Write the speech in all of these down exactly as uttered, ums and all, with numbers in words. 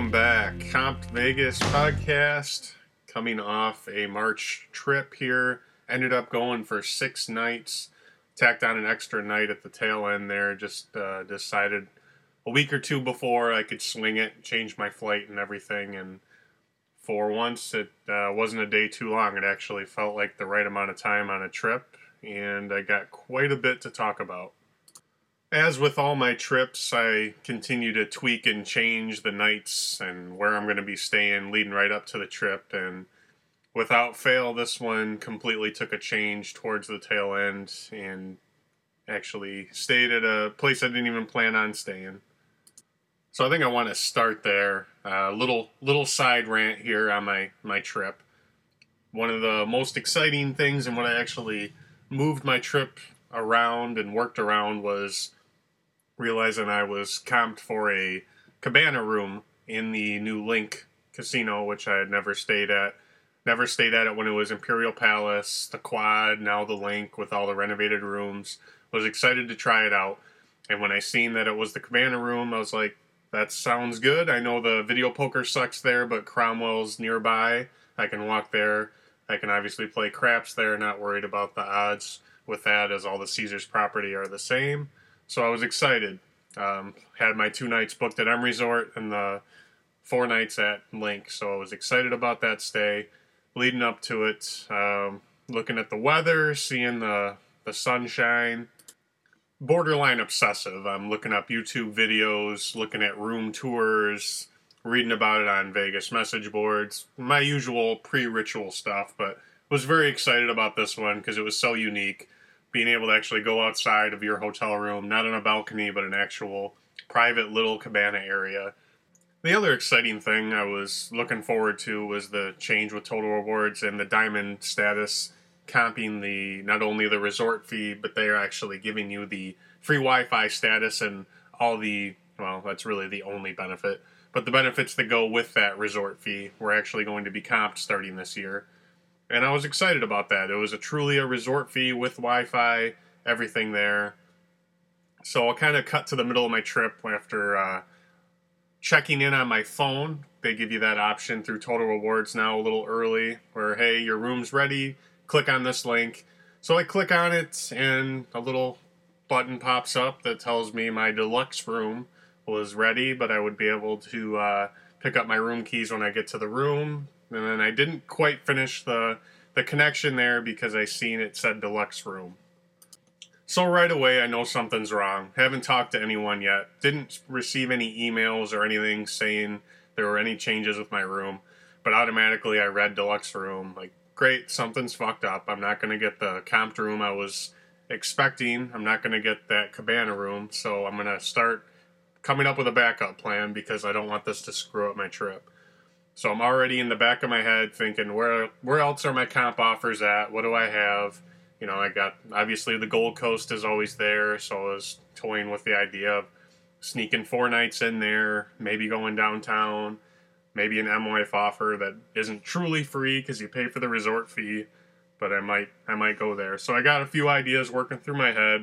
Welcome back. Comped Vegas podcast, coming off a March trip here. Ended up going for six nights. Tacked on an extra night at the tail end there. Just uh, decided a week or two before I could swing it, change my flight and everything. And for once, it uh, wasn't a day too long. It actually felt like the right amount of time on a trip. And I got quite a bit to talk about. As with all my trips, I continue to tweak and change the nights and where I'm going to be staying leading right up to the trip. And without fail, this one completely took a change towards the tail end and actually stayed at a place I didn't even plan on staying. So I think I want to start there. A uh, little little side rant here on my, my trip. One of the most exciting things and what I actually moved my trip around and worked around was realizing I was comped for a cabana room in the new Link Casino, which I had never stayed at. Never stayed at it when it was Imperial Palace, the Quad, now the Link with all the renovated rooms. Was excited to try it out. And when I seen that it was the cabana room, I was like, that sounds good. I know the video poker sucks there, but Cromwell's nearby. I can walk there. I can obviously play craps there, not worried about the odds with that, as all the Caesars property are the same. So I was excited. Um, had my two nights booked at M Resort and the four nights at Link. So I was excited about that stay. Leading up to it, um, looking at the weather, seeing the, the sunshine. Borderline obsessive. I'm looking up YouTube videos, looking at room tours, reading about it on Vegas message boards. My usual pre-ritual stuff, but was very excited about this one because it was so unique. Being able to actually go outside of your hotel room, not on a balcony, but an actual private little cabana area. The other exciting thing I was looking forward to was the change with Total Rewards and the Diamond status, comping the not only the resort fee, but they are actually giving you the free Wi-Fi status and all the, well, that's really the only benefit, but the benefits that go with that resort fee were actually going to be comped starting this year. And I was excited about that. It was a truly a resort fee with Wi-Fi, everything there. So I'll kind of cut to the middle of my trip after uh, checking in on my phone. They give you that option through Total Rewards now a little early, where, hey, your room's ready, click on this link. So I click on it, and a little button pops up that tells me my deluxe room was ready, but I would be able to uh, pick up my room keys when I get to the room. And then I didn't quite finish the, the connection there because I seen it said deluxe room. So right away I know something's wrong. Haven't talked to anyone yet. Didn't receive any emails or anything saying there were any changes with my room. But automatically I read deluxe room. Like, great, something's fucked up. I'm not going to get the comped room I was expecting. I'm not going to get that cabana room. So I'm going to start coming up with a backup plan because I don't want this to screw up my trip. So I'm already in the back of my head thinking, where where else are my comp offers at? What do I have? You know, I got, obviously the Gold Coast is always there, so I was toying with the idea of sneaking four nights in there, maybe going downtown, maybe an M W I F offer that isn't truly free because you pay for the resort fee, but I might I might go there. So I got a few ideas working through my head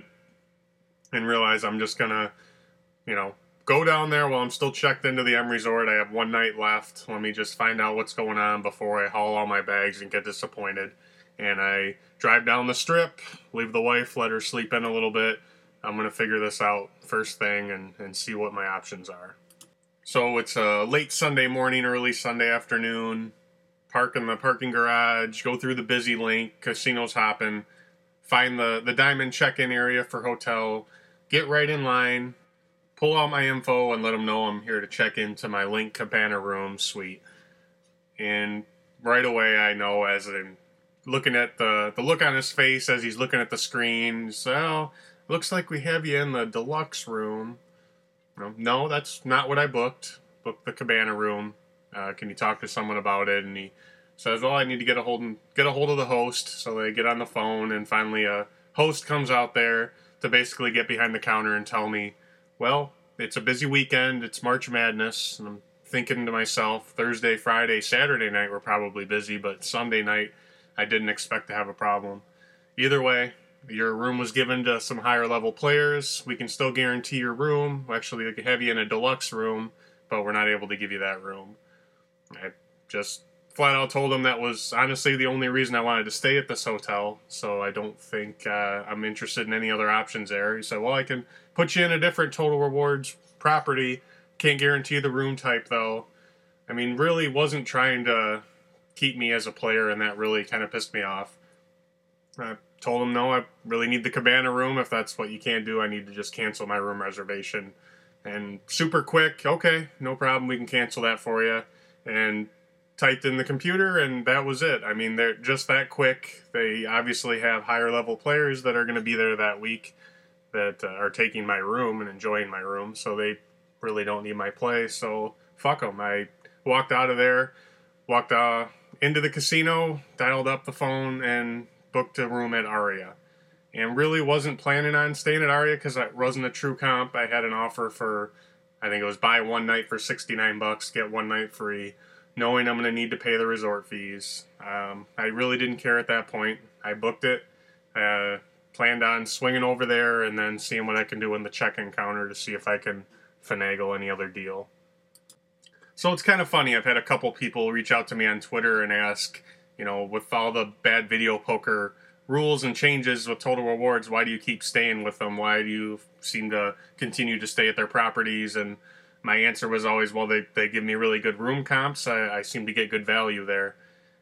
and realize I'm just going to, you know, go down there while I'm still checked into the M Resort. I have one night left. Let me just find out what's going on before I haul all my bags and get disappointed. And I drive down the strip, leave the wife, let her sleep in a little bit. I'm going to figure this out first thing and, and see what my options are. So it's a late Sunday morning, early Sunday afternoon. Park in the parking garage, go through the busy Link, casinos hopping, find the, the Diamond check-in area for hotel, get right in line, pull out my info and let them know I'm here to check into my Link Cabana room suite. And right away I know, as I'm looking at the, the look on his face as he's looking at the screen, so, looks like we have you in the deluxe room. No, no, that's not what I booked. Booked the cabana room. Uh, can you talk to someone about it? And he says, well, I need to get a hold and get a hold of the host. So they get on the phone, and finally a host comes out there to basically get behind the counter and tell me, well, it's a busy weekend. It's March Madness. And I'm thinking to myself, Thursday, Friday, Saturday night were probably busy, but Sunday night I didn't expect to have a problem. Either way, your room was given to some higher level players. We can still guarantee your room. We'll actually have you in a deluxe room, but we're not able to give you that room. I just flat out told him that was honestly the only reason I wanted to stay at this hotel, so I don't think uh, I'm interested in any other options there. He said, well, I can put you in a different Total Rewards property. Can't guarantee the room type, though. I mean, really wasn't trying to keep me as a player, and that really kind of pissed me off. I told him, no, I really need the cabana room. If that's what you can't do, I need to just cancel my room reservation. And super quick, okay, no problem, we can cancel that for you. And typed in the computer, and that was it. I mean, they're just that quick. They obviously have higher level players that are going to be there that week that uh, are taking my room and enjoying my room, so they really don't need my play, so fuck them. I walked out of there, walked uh, into the casino, dialed up the phone, and booked a room at Aria. And really wasn't planning on staying at Aria because it wasn't a true comp. I had an offer for, I think it was buy one night for sixty-nine bucks, get one night free, knowing I'm going to need to pay the resort fees. Um, I really didn't care at that point. I booked it, uh, planned on swinging over there and then seeing what I can do in the check-in counter to see if I can finagle any other deal. So it's kind of funny. I've had a couple people reach out to me on Twitter and ask, you know, with all the bad video poker rules and changes with Total Rewards, why do you keep staying with them? Why do you seem to continue to stay at their properties? And my answer was always, well, they, they give me really good room comps. I, I seem to get good value there.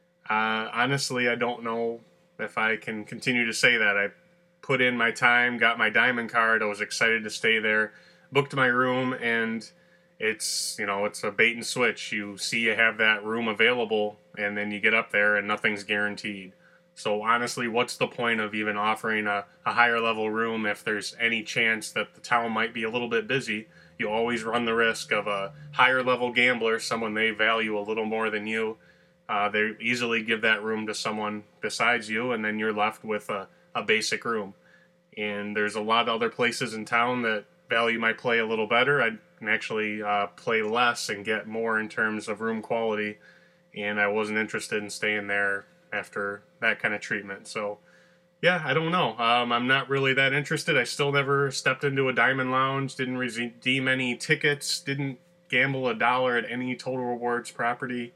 Uh, honestly, I don't know if I can continue to say that. I put in my time, got my diamond card. I was excited to stay there, booked my room, and it's, you know, it's a bait and switch. You see you have that room available, and then you get up there and nothing's guaranteed. So honestly, what's the point of even offering a, a higher level room if there's any chance that the town might be a little bit busy? You always run the risk of a higher level gambler, someone they value a little more than you. Uh, they easily give that room to someone besides you, and then you're left with a, a basic room. And there's a lot of other places in town that value my play a little better. I can actually uh, play less and get more in terms of room quality, and I wasn't interested in staying there after that kind of treatment. So yeah, I don't know. Um, I'm not really that interested. I still never stepped into a Diamond Lounge, didn't redeem any tickets, didn't gamble a dollar at any Total Rewards property.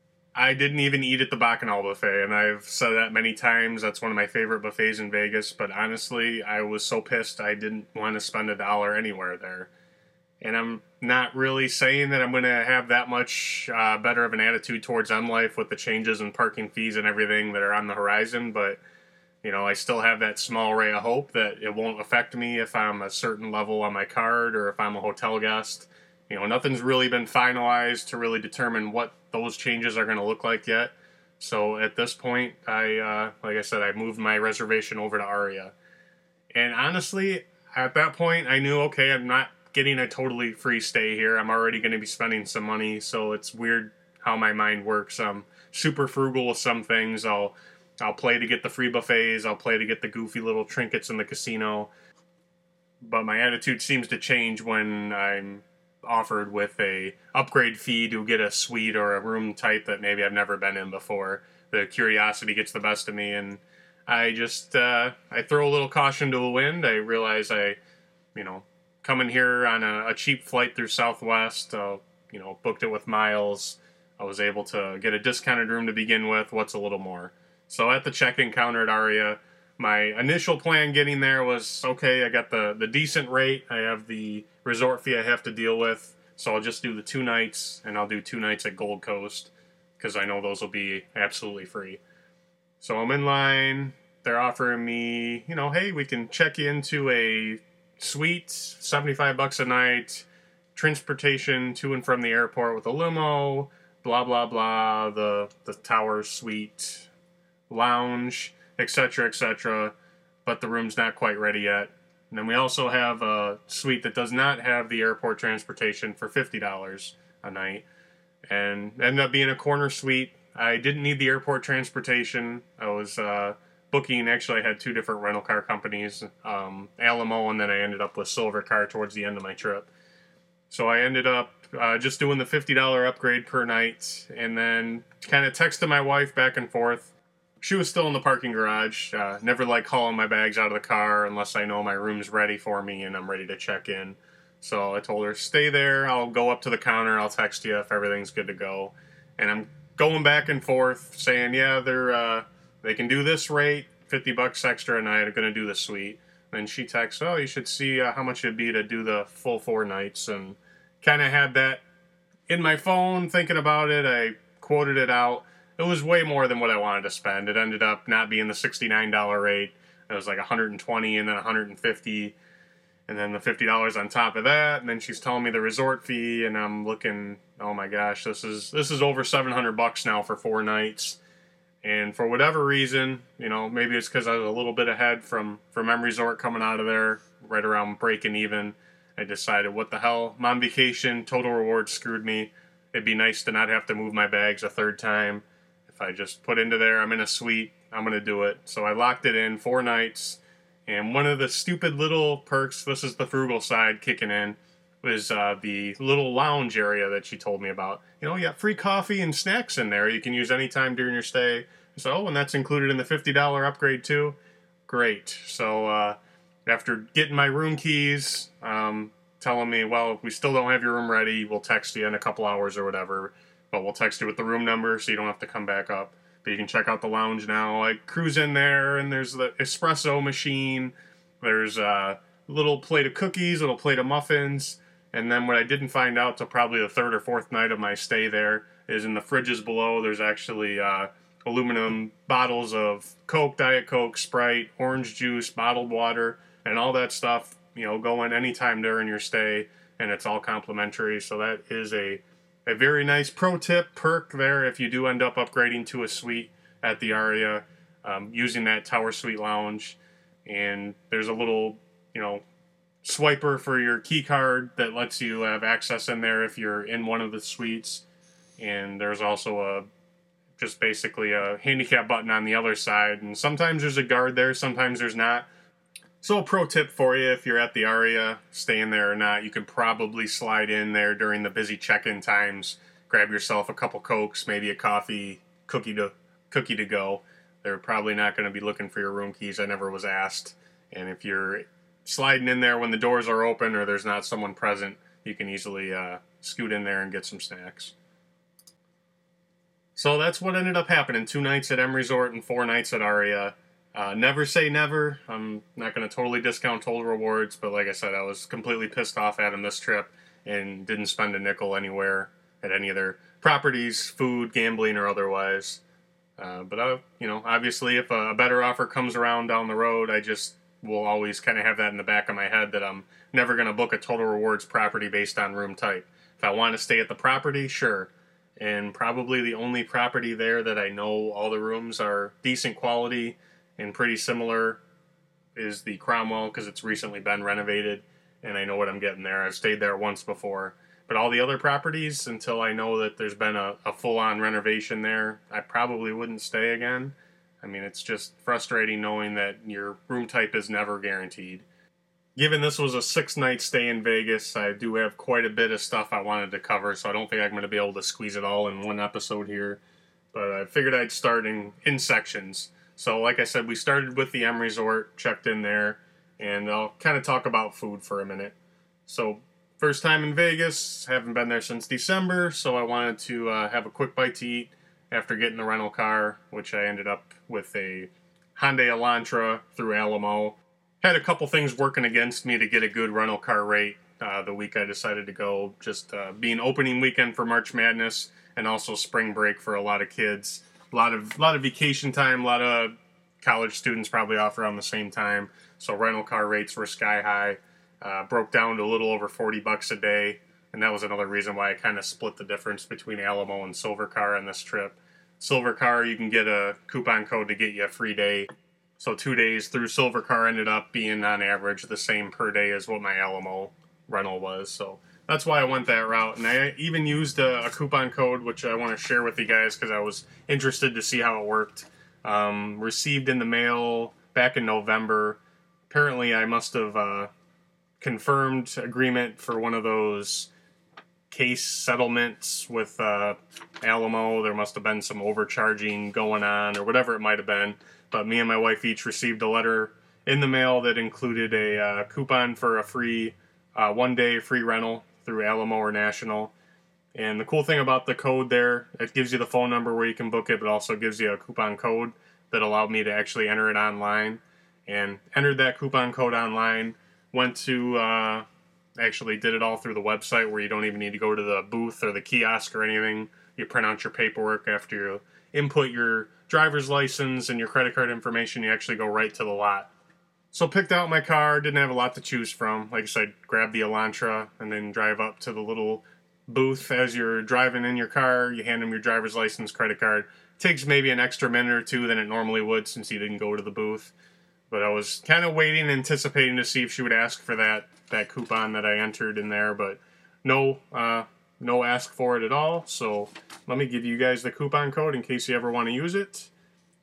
I didn't even eat at the Bacchanal buffet, and I've said that many times. That's one of my favorite buffets in Vegas, but honestly, I was so pissed I didn't want to spend a dollar anywhere there. And I'm not really saying that I'm going to have that much uh, better of an attitude towards M Life with the changes in parking fees and everything that are on the horizon, but you know, I still have that small ray of hope that it won't affect me if I'm a certain level on my card or if I'm a hotel guest. You know, nothing's really been finalized to really determine what those changes are going to look like yet. So at this point, I, uh, like I said, I moved my reservation over to Aria. And honestly, at that point, I knew, okay, I'm not getting a totally free stay here. I'm already going to be spending some money, so it's weird how my mind works. I'm super frugal with some things. I'll I'll play to get the free buffets. I'll play to get the goofy little trinkets in the casino. But my attitude seems to change when I'm offered with a upgrade fee to get a suite or a room type that maybe I've never been in before. The curiosity gets the best of me, and I just uh, I throw a little caution to the wind. I realize I, you know, coming here on a, a cheap flight through Southwest, uh, you know, booked it with miles. I was able to get a discounted room to begin with. What's a little more? So at the check-in counter at Aria, my initial plan getting there was, okay, I got the, the decent rate. I have the resort fee I have to deal with, so I'll just do the two nights, and I'll do two nights at Gold Coast, because I know those will be absolutely free. So I'm in line. They're offering me, you know, hey, we can check you into a suite, seventy-five bucks a night, transportation to and from the airport with a limo, blah, blah, blah, the, the tower suite, lounge, et cetera, et cetera, but the room's not quite ready yet. And then we also have a suite that does not have the airport transportation for fifty dollars a night, and ended up being a corner suite. I didn't need the airport transportation. I was uh, booking, actually I had two different rental car companies, um, Alamo, and then I ended up with Silver Car towards the end of my trip. So I ended up uh, just doing the fifty dollars upgrade per night, and then kind of texted my wife back and forth. She was still in the parking garage. Uh, never like hauling my bags out of the car unless I know my room's ready for me and I'm ready to check in. So I told her, stay there. I'll go up to the counter. I'll text you if everything's good to go. And I'm going back and forth saying, yeah, they're uh, they can do this rate, fifty bucks extra a night. I'm going to do the suite. Then she texts, oh, you should see uh, how much it'd be to do the full four nights. And kind of had that in my phone thinking about it. I quoted it out. It was way more than what I wanted to spend. It ended up not being the sixty-nine dollars rate. It was like one hundred twenty dollars and then one hundred fifty dollars. And then the fifty dollars on top of that, and then she's telling me the resort fee, and I'm looking, oh my gosh, this is this is over seven hundred bucks now for four nights. And for whatever reason, you know, maybe it's because I was a little bit ahead from, from M Resort coming out of there, right around breaking even. I decided, what the hell, I'm on vacation, Total Rewards screwed me. It'd be nice to not have to move my bags a third time. If I just put into there, I'm in a suite, I'm going to do it. So I locked it in, four nights. And one of the stupid little perks, this is the frugal side kicking in, was uh, the little lounge area that she told me about. You know, you got free coffee and snacks in there you can use anytime during your stay. So, oh, and that's included in the fifty dollars upgrade too? Great. So uh, after getting my room keys, um, telling me, well, we still don't have your room ready, we'll text you in a couple hours or whatever, but we'll text you with the room number so you don't have to come back up. But you can check out the lounge now. I cruise in there, and there's the espresso machine. There's a little plate of cookies, a little plate of muffins. And then what I didn't find out till probably the third or fourth night of my stay there is in the fridges below, there's actually uh, aluminum bottles of Coke, Diet Coke, Sprite, orange juice, bottled water, and all that stuff, you know, go in anytime during your stay, and it's all complimentary. So that is a A very nice pro tip, perk there if you do end up upgrading to a suite at the Aria, um, using that Tower Suite Lounge. And there's a little, you know, swiper for your key card that lets you have access in there if you're in one of the suites. And there's also a just basically a handicap button on the other side. And sometimes there's a guard there, sometimes there's not. So a pro tip for you, if you're at the Aria, staying there or not, you can probably slide in there during the busy check-in times, grab yourself a couple Cokes, maybe a coffee, cookie to cookie to go. They're probably not going to be looking for your room keys. I never was asked. And if you're sliding in there when the doors are open or there's not someone present, you can easily uh, scoot in there and get some snacks. So that's what ended up happening. Two nights at M Resort and four nights at Aria. Uh, never say never. I'm not going to totally discount Total Rewards, but like I said, I was completely pissed off at him this trip and didn't spend a nickel anywhere at any of their properties, food, gambling, or otherwise. Uh, but, I, you know, obviously if a, a better offer comes around down the road, I just will always kind of have that in the back of my head that I'm never going to book a Total Rewards property based on room type. If I want to stay at the property, sure. And probably the only property there that I know all the rooms are decent quality and pretty similar is the Cromwell, because it's recently been renovated, and I know what I'm getting there. I've stayed there once before. But all the other properties, until I know that there's been a, a full-on renovation there, I probably wouldn't stay again. I mean, it's just frustrating knowing that your room type is never guaranteed. Given this was a six-night stay in Vegas, I do have quite a bit of stuff I wanted to cover, so I don't think I'm going to be able to squeeze it all in one episode here. But I figured I'd start in, in sections. So like I said, we started with the M Resort, checked in there, and I'll kind of talk about food for a minute. So first time in Vegas, haven't been there since December, so I wanted to uh, have a quick bite to eat after getting the rental car, which I ended up with a Hyundai Elantra through Alamo. Had a couple things working against me to get a good rental car rate uh, the week I decided to go, just uh, being opening weekend for March Madness and also spring break for a lot of kids. A lot of lot of vacation time, a lot of college students probably off around the same time. So rental car rates were sky high. Uh, broke down to a little over forty bucks a day. And that was another reason why I kind of split the difference between Alamo and Silver Car on this trip. Silver Car, you can get a coupon code to get you a free day. So two days through Silver Car ended up being on average the same per day as what my Alamo rental was. So that's why I went that route. And I even used a, a coupon code, which I want to share with you guys because I was interested to see how it worked. Um, received in the mail back in November. Apparently I must have uh, confirmed agreement for one of those case settlements with uh, Alamo. There must have been some overcharging going on or whatever it might have been. But me and my wife each received a letter in the mail that included a uh, coupon for a free uh, one day free rental through Alamo or National. And the cool thing about the code there, it gives you the phone number where you can book it, but also gives you a coupon code that allowed me to actually enter it online. And entered that coupon code online, went to, uh, actually did it all through the website where you don't even need to go to the booth or the kiosk or anything. You print out your paperwork after you input your driver's license and your credit card information. You actually go right to the lot. So picked out my car, didn't have a lot to choose from. Like I said, grab the Elantra and then drive up to the little booth as you're driving in your car. You hand them your driver's license, credit card. Takes maybe an extra minute or two than it normally would since you didn't go to the booth. But I was kind of waiting, anticipating to see if she would ask for that, that coupon that I entered in there. But no, uh, no ask for it at all. So let me give you guys the coupon code in case you ever want to use it.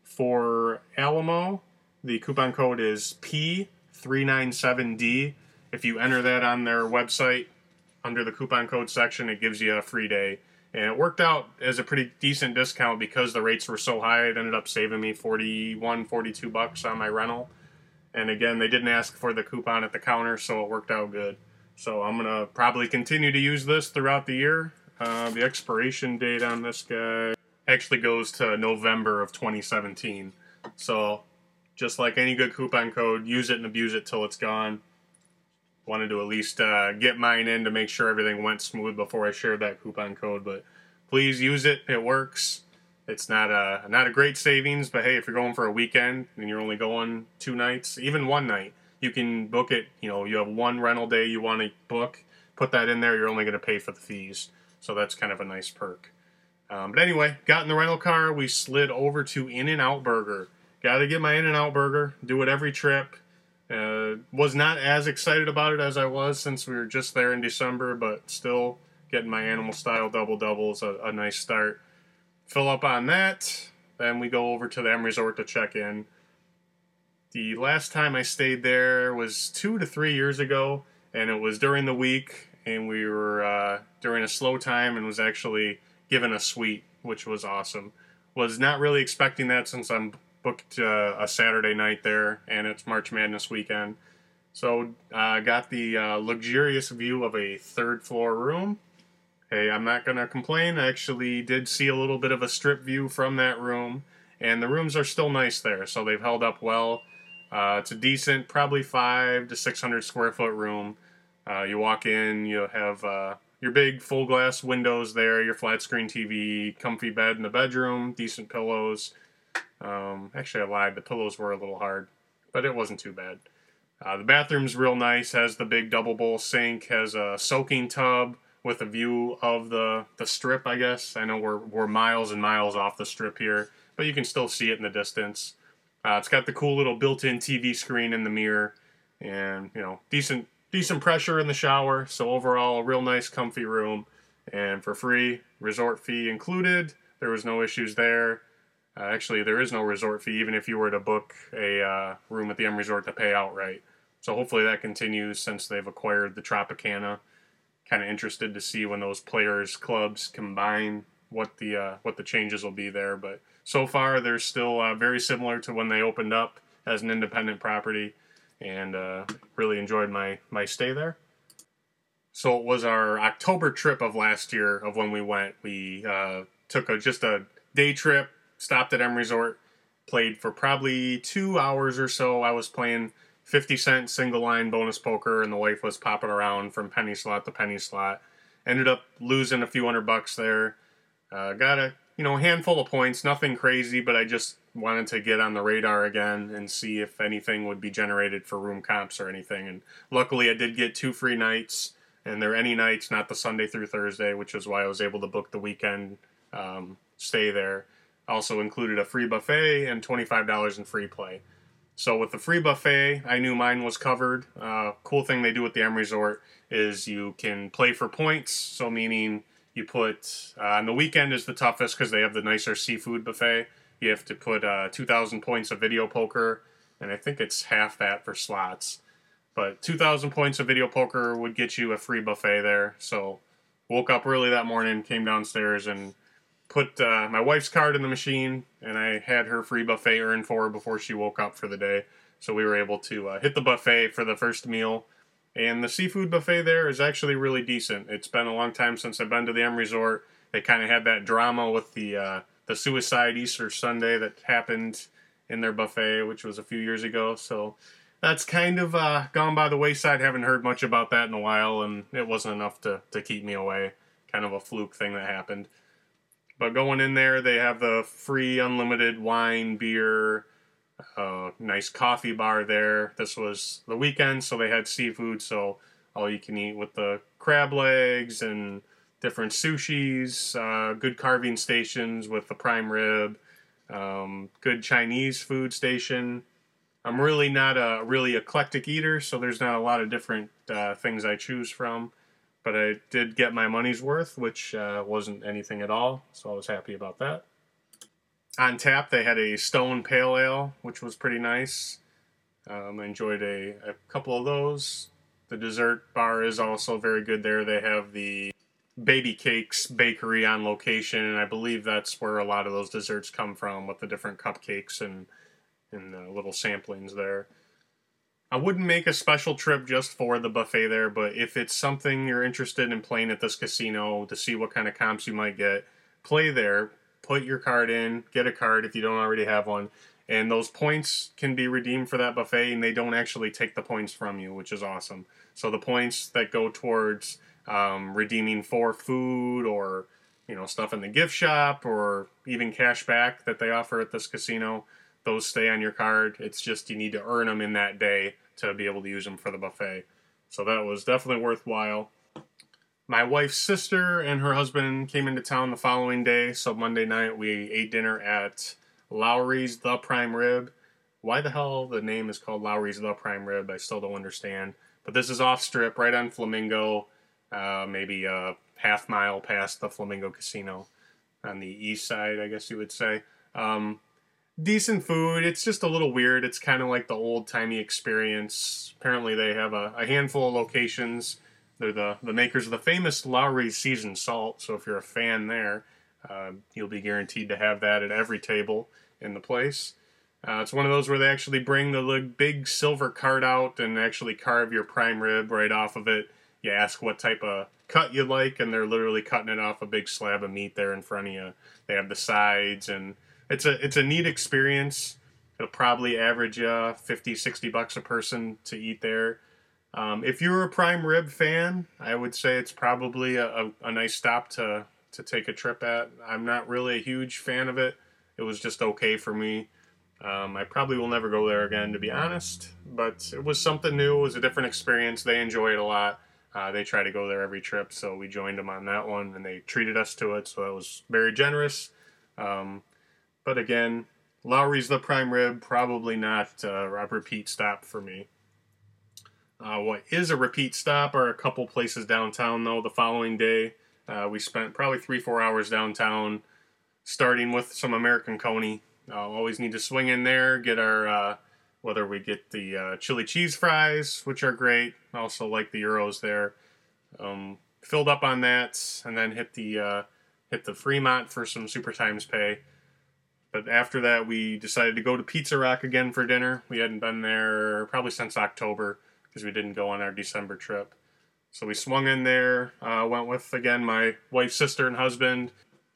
For Alamo, the coupon code is P three nine seven D. If you enter that on their website, under the coupon code section, it gives you a free day. And it worked out as a pretty decent discount because the rates were so high. It ended up saving me forty-one, forty-two bucks on my rental. And again, they didn't ask for the coupon at the counter, so it worked out good. So I'm going to probably continue to use this throughout the year. Uh, the expiration date on this guy actually goes to November of twenty seventeen. So just like any good coupon code, use it and abuse it till it's gone. Wanted to at least uh, get mine in to make sure everything went smooth before I shared that coupon code. But please use it. It works. It's not a, not a great savings, but hey, if you're going for a weekend and you're only going two nights, even one night, you can book it. You know, you have one rental day you want to book, put that in there. You're only going to pay for the fees. So that's kind of a nice perk. Um, but anyway, got in the rental car. We slid over to In-N-Out Burger. Got to get my In-N-Out Burger. Do it every trip. Uh, was not as excited about it as I was since we were just there in December, but still getting my animal style double double is a, a nice start. Fill up on that, then we go over to the M Resort to check in. The last time I stayed there was two to three years ago, and it was during the week, and we were uh, during a slow time and was actually given a suite, which was awesome. Was not really expecting that since I'm booked uh, a Saturday night there, and it's March Madness weekend. So I uh, got the uh, luxurious view of a third floor room. Hey, I'm not going to complain. I actually did see a little bit of a strip view from that room, and the rooms are still nice there, so they've held up well. Uh, it's a decent, probably five to six hundred square foot room. Uh, you walk in, you have uh, your big full glass windows there, your flat screen T V, comfy bed in the bedroom, decent pillows. Um, actually, I lied. The pillows were a little hard, but it wasn't too bad. Uh, the bathroom's real nice. Has the big double bowl sink. Has a soaking tub with a view of the, the strip, I guess. I know we're we're miles and miles off the strip here, but you can still see it in the distance. Uh, it's got the cool little built-in T V screen in the mirror, and you know, decent decent pressure in the shower. So overall, a real nice, comfy room, and for free, resort fee included. There was no issues there. Uh, actually, there is no resort fee, even if you were to book a uh, room at the M Resort to pay outright. So hopefully that continues since they've acquired the Tropicana. Kind of interested to see when those players' clubs combine what the uh, what the changes will be there. But so far, they're still uh, very similar to when they opened up as an independent property, and uh, really enjoyed my my stay there. So it was our October trip of last year of when we went. We uh, took a, just a day trip. Stopped at M Resort, played for probably two hours or so. I was playing fifty cent single line bonus poker, and the wife was popping around from penny slot to penny slot. Ended up losing a few hundred bucks there. Uh, got a you know handful of points, nothing crazy, but I just wanted to get on the radar again and see if anything would be generated for room comps or anything. And luckily, I did get two free nights, and they're any nights, not the Sunday through Thursday, which is why I was able to book the weekend um, stay there. Also included a free buffet and twenty-five dollars in free play. So with the free buffet, I knew mine was covered. Uh, cool thing they do at the M Resort is you can play for points. So meaning you put, uh, on the weekend is the toughest because they have the nicer seafood buffet. You have to put uh, two thousand points of video poker, and I think it's half that for slots. But two thousand points of video poker would get you a free buffet there. So woke up early that morning, came downstairs, and put uh, my wife's card in the machine, and I had her free buffet earned for her before she woke up for the day. So we were able to uh, hit the buffet for the first meal, And the seafood buffet there is actually really decent. It's been a long time since I've been to the M Resort. They kind of had that drama with the uh, the suicide Easter Sunday that happened in their buffet, which was a few years ago. So that's kind of uh, gone by the wayside. Haven't heard much about that in a while, and it wasn't enough to, to keep me away. Kind of a fluke thing that happened. But going in there, they have the free unlimited wine, beer, uh, nice coffee bar there. This was the weekend, so they had seafood, so all you can eat with the crab legs and different sushis, uh, good carving stations with the prime rib, um, good Chinese food station. I'm really not a really eclectic eater, so there's not a lot of different uh, things I choose from. But I did get my money's worth, which uh, wasn't anything at all, so I was happy about that. On tap, they had a Stone Pale Ale, which was pretty nice. Um, I enjoyed a, a couple of those. The dessert bar is also very good there. They have the Baby Cakes Bakery on location, and I believe that's where a lot of those desserts come from, with the different cupcakes and, and uh, little samplings there. I wouldn't make a special trip just for the buffet there, but if it's something you're interested in playing at this casino to see what kind of comps you might get, play there, put your card in, get a card if you don't already have one, and those points can be redeemed for that buffet, and they don't actually take the points from you, which is awesome. So the points that go towards um, redeeming for food or, you know, stuff in the gift shop or even cash back that they offer at this casino, those stay on your card. It's just you need to earn them in that day to be able to use them for the buffet. So that was definitely worthwhile. My wife's sister and her husband came into town the following day, so Monday night we ate dinner at Lowry's The Prime Rib. Why the hell the name is called Lowry's The Prime Rib, I still don't understand. But this is off strip, right on Flamingo, uh, maybe a half mile past the Flamingo Casino on the east side, I guess you would say. Um, Decent food. It's just a little weird. It's kind of like the old-timey experience. Apparently they have a, a handful of locations. They're the, the makers of the famous Lowry's Seasoned Salt, so if you're a fan there, uh, you'll be guaranteed to have that at every table in the place. Uh, it's one of those where they actually bring the big silver card out and actually carve your prime rib right off of it. You ask what type of cut you like, and they're literally cutting it off a big slab of meat there in front of you. They have the sides, and It's a it's a neat experience. It'll probably average uh, fifty, sixty bucks a person to eat there. Um, if you're a prime rib fan, I would say it's probably a, a, a nice stop to, to take a trip at. I'm not really a huge fan of it. It was just okay for me. Um, I probably will never go there again, to be honest. But it was something new. It was a different experience. They enjoy it a lot. Uh, they try to go there every trip, so we joined them on that one, and they treated us to it, so it was very generous. Um, But again, Lowry's The Prime Rib, probably not uh, a repeat stop for me. Uh, what is a repeat stop are a couple places downtown, though. The following day, uh, we spent probably three, four hours downtown, starting with some American Coney. Uh, always need to swing in there, get our, uh, whether we get the uh, chili cheese fries, which are great. I also like the Euros there. Um, filled up on that, and then hit the, uh, hit the Fremont for some Super Times pay. But after that, we decided to go to Pizza Rock again for dinner. We hadn't been there probably since October because we didn't go on our December trip. So we swung in there, uh, went with, again, my wife's sister and husband.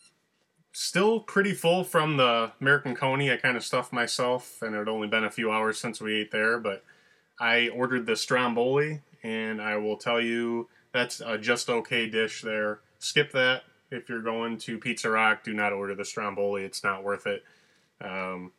Still pretty full from the American Coney. I kind of stuffed myself, and it had only been a few hours since we ate there. But I ordered the Stromboli, and I will tell you that's a just okay dish there. Skip that. If you're going to Pizza Rock, do not order the Stromboli. It's not worth it. Um,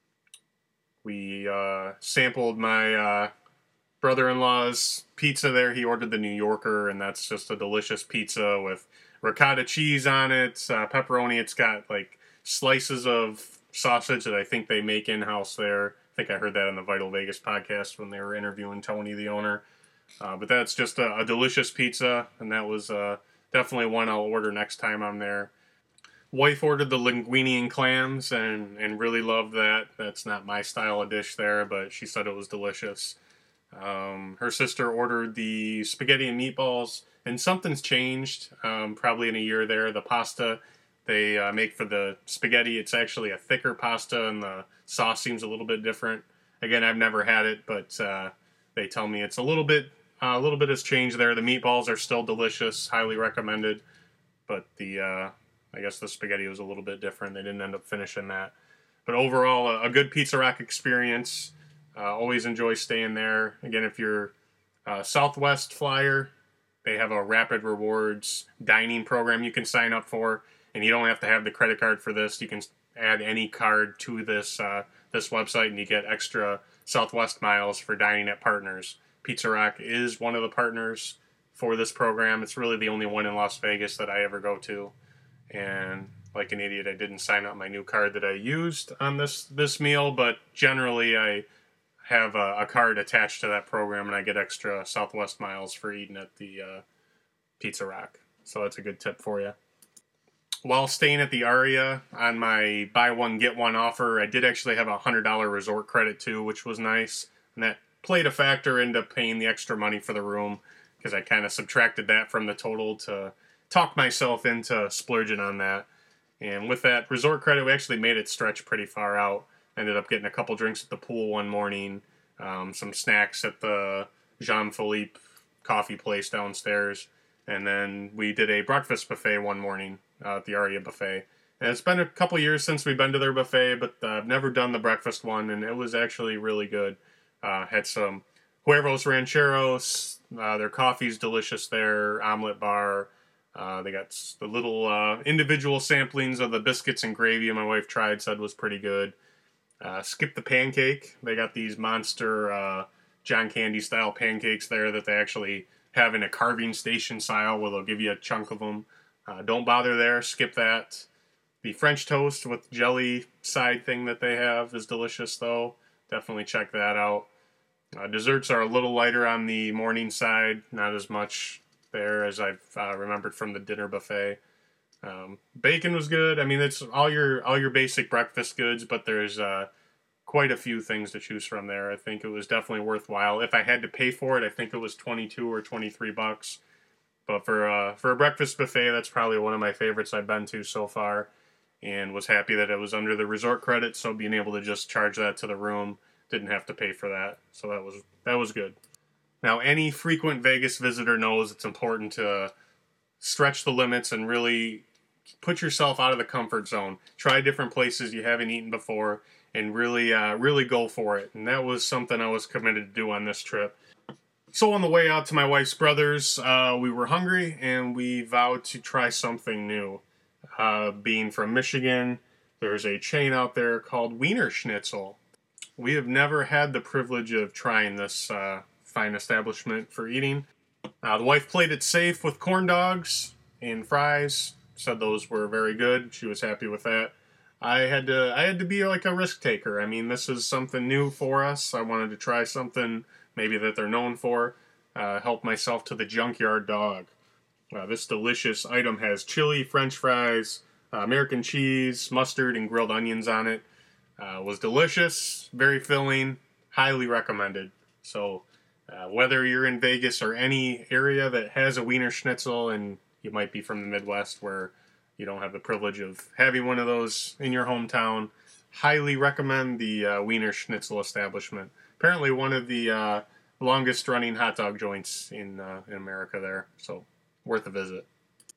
we uh, sampled my uh, brother-in-law's pizza there. He ordered the New Yorker, and that's just a delicious pizza with ricotta cheese on it, uh, pepperoni. It's got like slices of sausage that I think they make in-house there. I think I heard that on the Vital Vegas podcast when they were interviewing Tony, the owner. Uh, but that's just a, a delicious pizza, and that was... Uh, Definitely one I'll order next time I'm there. Wife ordered the linguine and clams and, and really loved that. That's not my style of dish there, but she said it was delicious. Um, her sister ordered the spaghetti and meatballs, and something's changed um, probably in a year there. The pasta they uh, make for the spaghetti, it's actually a thicker pasta, and the sauce seems a little bit different. Again, I've never had it, but uh, they tell me it's a little bit Uh, a little bit has changed there. The meatballs are still delicious, highly recommended. But the, uh, I guess the spaghetti was a little bit different. They didn't end up finishing that. But overall, a, a good Pizza Rock experience. Uh, always enjoy staying there. Again, if you're a Southwest flyer, they have a Rapid Rewards dining program you can sign up for. And you don't have to have the credit card for this. You can add any card to this uh, this website, and you get extra Southwest miles for dining at partners. Pizza Rock is one of the partners for this program. It's really the only one in Las Vegas that I ever go to. And like an idiot, I didn't sign up my new card that I used on this, this meal, but generally I have a, a card attached to that program, and I get extra Southwest miles for eating at the uh, Pizza Rock. So that's a good tip for you. While staying at the Aria on my buy one, get one offer, I did actually have a one hundred dollars resort credit too, which was nice. And that played a factor into paying the extra money for the room, because I kind of subtracted that from the total to talk myself into splurging on that. And with that resort credit, we actually made it stretch pretty far out. Ended up getting a couple drinks at the pool one morning, um, some snacks at the Jean-Philippe coffee place downstairs. And then we did a breakfast buffet one morning uh, at the Aria buffet. And it's been a couple years since we've been to their buffet, but uh, I've never done the breakfast one, and it was actually really good. Uh, had some huevos rancheros. Uh, their coffee's delicious there. Omelet bar. Uh, they got the little uh, individual samplings of the biscuits and gravy my wife tried, said was pretty good. Uh, skip the pancake. They got these monster uh, John Candy style pancakes there that they actually have in a carving station style, where they'll give you a chunk of them. Uh, don't bother there. Skip that. The French toast with jelly side thing that they have is delicious, though. Definitely check that out. Uh, desserts are a little lighter on the morning side. Not as much there as I've uh, remembered from the dinner buffet. Um, bacon was good. I mean, it's all your all your basic breakfast goods, but there's uh, quite a few things to choose from there. I think it was definitely worthwhile. If I had to pay for it, I think it was twenty-two or twenty-three bucks. But for uh, for a breakfast buffet, that's probably one of my favorites I've been to so far, and was happy that it was under the resort credit, so being able to just charge that to the room, didn't have to pay for that. So that was that was good. Now, any frequent Vegas visitor knows it's important to stretch the limits and really put yourself out of the comfort zone. Try different places you haven't eaten before, and really, uh, really go for it. And that was something I was committed to do on this trip. So on the way out to my wife's brother's, uh, we were hungry, and we vowed to try something new. Uh, being from Michigan, there's a chain out there called Wiener Schnitzel. We have never had the privilege of trying this uh, fine establishment for eating. Uh, the wife played it safe with corn dogs and fries. Said those were very good. She was happy with that. I had to I had to be like a risk taker. I mean, this is something new for us. I wanted to try something maybe that they're known for. Uh, help myself to the Junkyard Dog. Uh, this delicious item has chili, French fries, uh, American cheese, mustard, and grilled onions on it. Uh, was delicious, very filling, highly recommended. So uh, whether you're in Vegas or any area that has a Wiener Schnitzel, and you might be from the Midwest where you don't have the privilege of having one of those in your hometown, highly recommend the uh, Wiener Schnitzel establishment. Apparently one of the uh, longest running hot dog joints in uh, in America there, so worth a visit.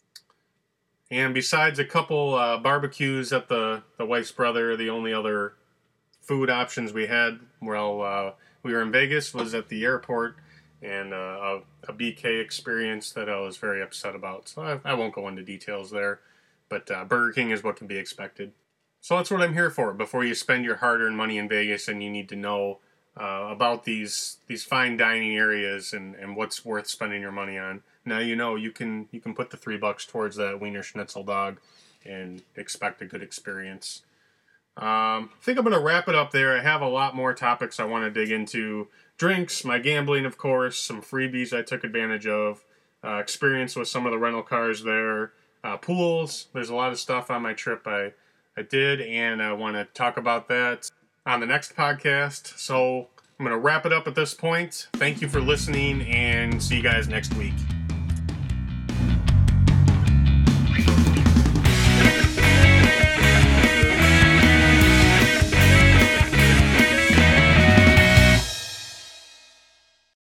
And besides a couple uh, barbecues at the, the wife's brother, the only other food options we had while uh, we were in Vegas was at the airport, and uh, a, a B K experience that I was very upset about. So I, I won't go into details there, but uh, Burger King is what can be expected. So that's what I'm here for. Before you spend your hard-earned money in Vegas, and you need to know uh, about these these fine dining areas and, and what's worth spending your money on. Now you know you can you can put the three bucks towards that Wiener Schnitzel dog and expect a good experience. Um, I think I'm going to wrap it up there. I have a lot more topics I want to dig into. Drinks, my gambling, of course, some freebies I took advantage of, uh, experience with some of the rental cars there, uh, pools. There's a lot of stuff on my trip I, I did, and I want to talk about that on the next podcast. So I'm going to wrap it up at this point. Thank you for listening, and see you guys next week.